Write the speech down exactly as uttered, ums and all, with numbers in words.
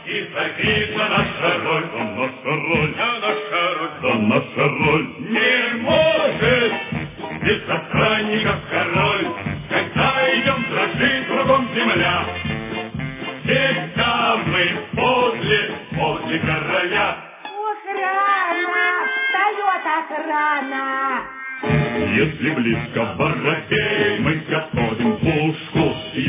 И записана наша роль, да наша роль, да наша роль, да наша роль. Не может без охранников король, когда идем дрожит кругом земля. Всегда мы подле, подле короля. Охрана! Встает охрана! Если близко воробей, мы готовим пушку, и